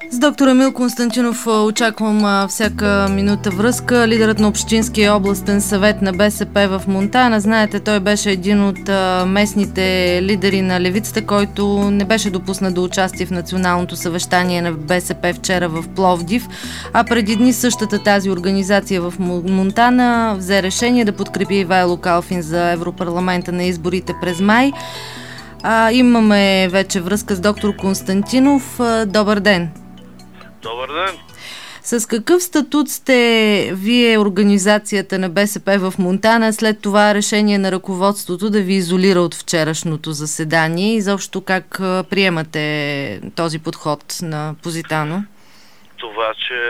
С доктор Емил Константинов очаквам всяка минута връзка. Лидерът на Общинския областен съвет на БСП в Монтана. Знаете, той беше един от местните лидери на левицата, който не беше допуснат до участие в националното съвещание на БСП вчера в Пловдив. А преди дни същата тази организация в Монтана взе решение да подкрепи Ивайло Калфин за Европарламента на изборите през май. Имаме вече връзка с доктор Константинов. Добър ден! Добър ден! С какъв статут сте вие, организацията на БСП в Монтана, след това решение на ръководството да ви изолира от вчерашното заседание? И заобщо как приемате този подход на Позитано? Това, че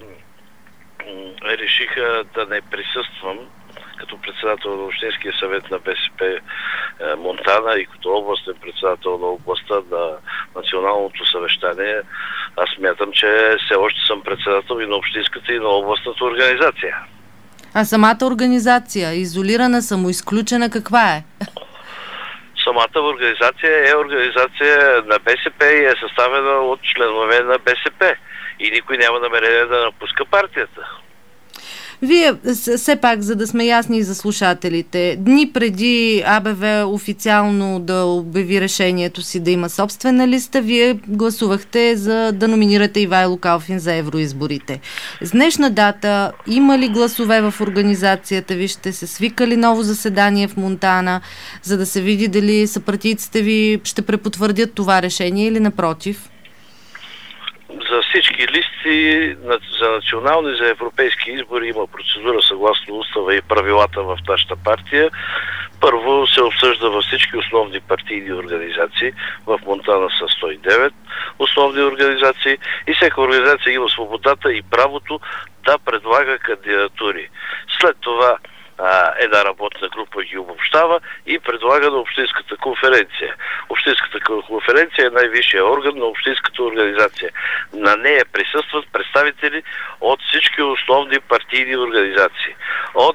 решиха да не присъствам като председател на Общинския съвет на БСП Монтана и като областен председател на областта на националното съвещание, аз смятам, че все още съм председател и на общинската, и на областната организация. А самата организация, изолирана, самоизключена, каква е? Самата организация е организация на БСП и е съставена от членове на БСП. И никой няма намерение да напуска партията. Вие, все пак, за да сме ясни за слушателите, дни преди АБВ официално да обяви решението си да има собствена листа, вие гласувахте за да номинирате Ивайло Калфин за евроизборите. С днешна дата има ли гласове в организацията ви? Ще се свика ли ново заседание в Монтана, за да се види дали съпартийците ви ще препотвърдят това решение или напротив? За всички листи за национални, за европейски избори има процедура съгласно устава и правилата в нашата партия. Първо се обсъжда във всички основни партийни организации. В Монтана са 109 основни организации и всяка организация има свободата и правото да предлага кандидатури. След това една работна група ги обобщава и предлага на Общинската конференция. Общинската конференция е най-висшия орган на Общинската организация. На нея присъстват представители от всички основни партийни организации. От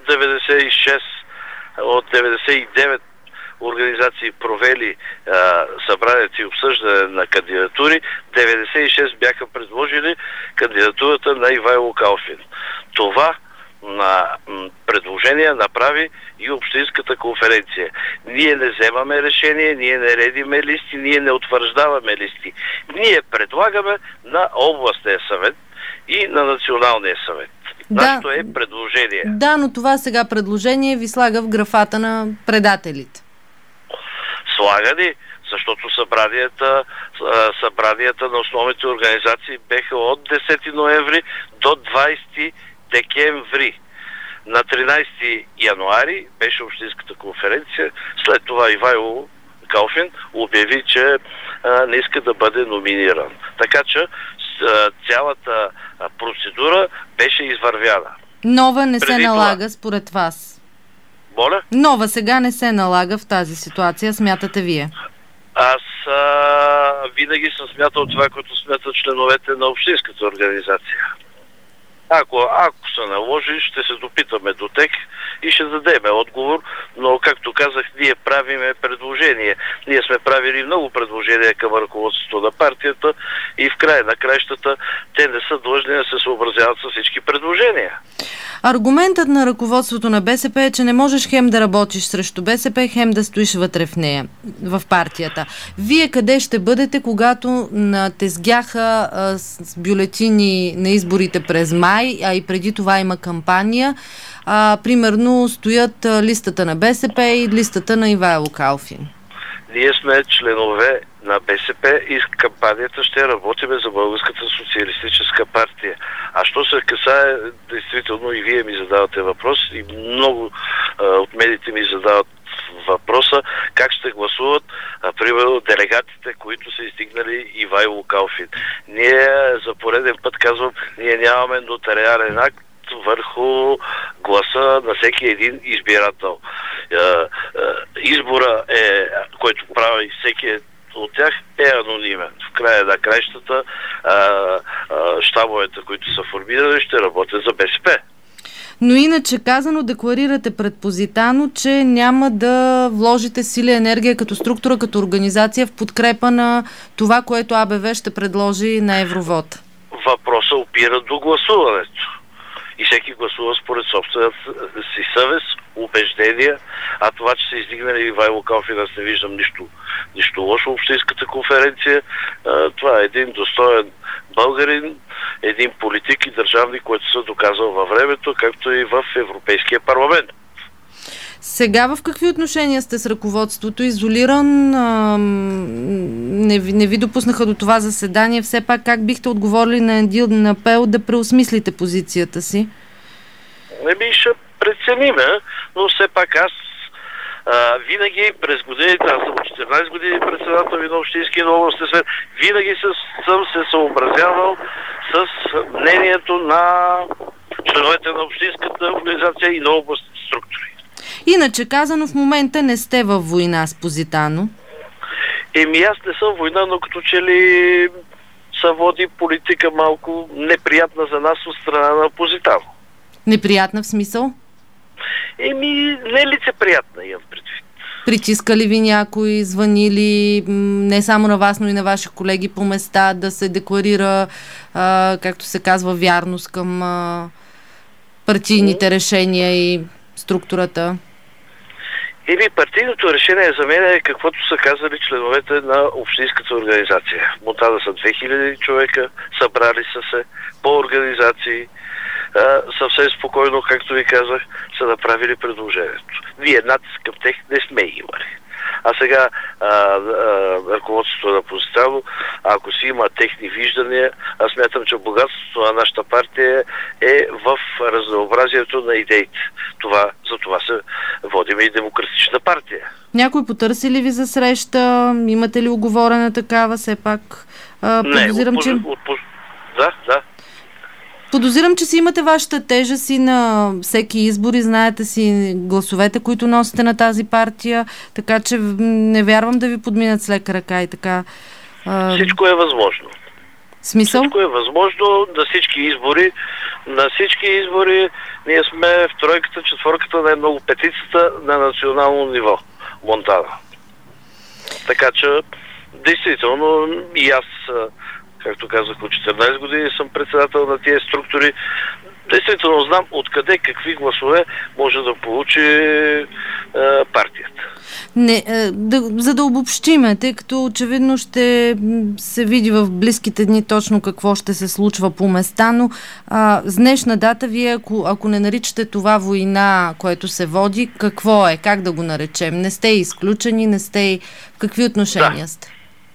99 организации провели събранието и обсъждане на кандидатури, 96 бяха предложили кандидатурата на Ивайло Калфин. Това на предложение направи и Общинската конференция. Ние не вземаме решение, ние не редиме листи, ние не утвърждаваме листи. Ние предлагаме на областния съвет и на националния съвет. Нашето е предложение. Да, но това сега предложение ви слага в графата на предателите. Слагани, защото събранията на основните организации беха от 10 ноември до 20 декември. На 13 януари беше Общинската конференция. След това Ивайло Калфин обяви, че не иска да бъде номиниран. Така че цялата процедура беше извървяна. Нова не се налага според вас? Моля? Нова сега не се налага в тази ситуация, смятате вие? Аз винаги съм смятал това, което смятат членовете на Общинската организация. Ако се наложи, ще се допитаме до тях и ще дадем отговор, но както казах, ние правиме предложение. Ние сме правили много предложения към ръководството на партията и в края на краищата те не са длъжни да се съобразяват с всички предложения. Аргументът на ръководството на БСП е, че не можеш хем да работиш срещу БСП, хем да стоиш вътре в нея, в партията. Вие къде ще бъдете, когато натезгяха с бюлетини на изборите през май, а и преди това има кампания? Примерно стоят листата на БСП и листата на Ивайло Калфин. Ние сме членове на БСП и с кампанията ще работиме за Българската социалистическа партия. А що се касае, действително и вие ми задавате въпрос и много от медиите ми задават въпроса как ще гласуват, примерно, делегатите, които са издигнали Ивайло Калфин. Ние за пореден път казвам, ние нямаме нотариален акт върху гласа на всеки един избирател. Избора който прави всеки от тях, е анонимен. В края на краищата щабовете, които са формирани, ще работят за БСП. Но иначе казано, декларирате пред Позитано, че няма да вложите сили и енергия като структура, като организация в подкрепа на това, което АБВ ще предложи на Евровод. опира до гласуването. И всеки гласува според собствената си съвест, убеждения, а това, че са издигнали Ивайло Калфин, аз не виждам нищо лошо в Общинската конференция. Това е един достоен българин, един политик и държавник, който се доказал във времето, както и в Европейския парламент. Сега в какви отношения сте с ръководството? Изолиран? Не ви допуснаха до това заседание. Все пак как бихте отговорили на един апел да преосмислите позицията си? Ще прецениме, но все пак аз винаги през годините, аз съм 14 години председател на Общинския и областен съвет, винаги съм се съобразявал с мнението на членовете на Общинската организация и на областните структури. Иначе казано, в момента не сте във война с Позитано. Аз не съм война, но като че ли се води политика малко неприятна за нас от страна на Позитано. Неприятна в смисъл? Не лицеприятна, имам предвид. Притиска ли ви някой, звънили не само на вас, но и на ваши колеги по места да се декларира, както се казва, вярност към партийните решения и структурата? Партийното решение за мен е каквото са казали членовете на Общинската организация. В Монтана са 2000 човека, събрали са се по организации, съвсем спокойно, както ви казах, са направили предложението. Вие натиск към тях не сме имали. А сега ръководството на Позитано, ако си има техни виждания, аз смятам, че богатството на нашата партия е в разнообразието на идеите. За това се водим и демократична партия. Някой потърси ли ви за среща? Имате ли уговорена такава? Все пак подозирам, че... Да. Подозирам, че си имате вашата тежест и на всеки избори, знаете си гласовете, които носите на тази партия, така че не вярвам да ви подминат с лека ръка и така. Всичко е възможно. Смисъл? Всичко е възможно на всички избори. На всички избори ние сме в тройката, четворката, най-много петицата на национално ниво. Монтана. Така че, действително, и аз, както казах, от 14 години съм председател на тия структури. Действително знам откъде, какви гласове може да получи партията. За да обобщиме, тъй като очевидно ще се види в близките дни точно какво ще се случва по места, но с днешна дата вие, ако не наричате това война, което се води, какво е? Как да го наречем? Не сте изключени, не сте... В какви отношения сте?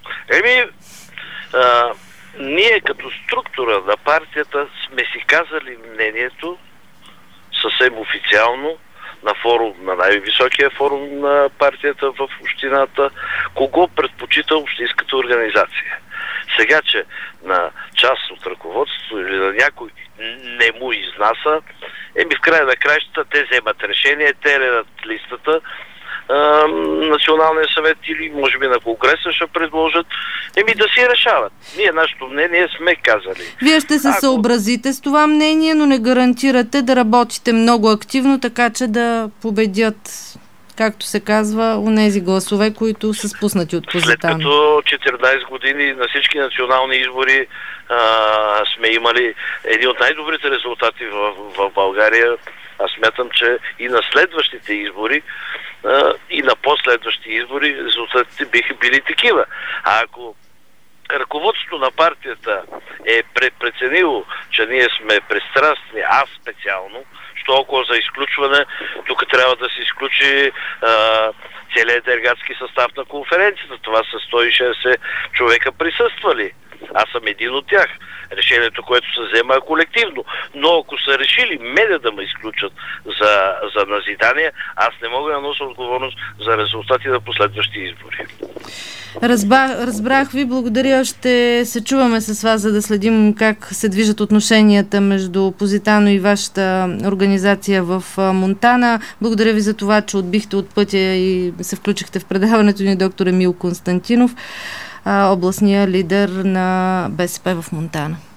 Ние като структура на партията сме си казали мнението съвсем официално на форум, на най-високия форум на партията в общината, кого предпочита Общинската организация. Сега, че на част от ръководството или на някой не му изнаса, в края на краищата те вземат решение, те редат листата, Националния съвет или може би на Конгреса ще предложат, да си решават. Ние нашето мнение сме казали. Вие ще се съобразите с това мнение, но не гарантирате да работите много активно, така че да победят, както се казва, онези гласове, които са спуснати от Позитано. След като 14 години на всички национални избори сме имали един от най-добрите резултати в България, аз смятам, че и на следващите избори, и на последващи избори резултатите биха били такива. А ако ръководството на партията е преценило, че ние сме пристрастни, аз специално, що около за изключване, тук трябва да се изключи целият делегатски състав на конференцията. Това са 160 човека присъствали. Аз съм един от тях. Решението, което се взема е колективно. Но ако са решили мене да ме изключат за назидание, аз не мога да нося отговорност за резултати на последващи избори. Разбрах ви, благодаря. Ще се чуваме с вас, за да следим как се движат отношенията между Позитано и вашата организация в Монтана. Благодаря ви за това, че отбихте от пътя и се включихте в предаването ни доктор Емил Константинов, областния лидер на БСП в Монтана.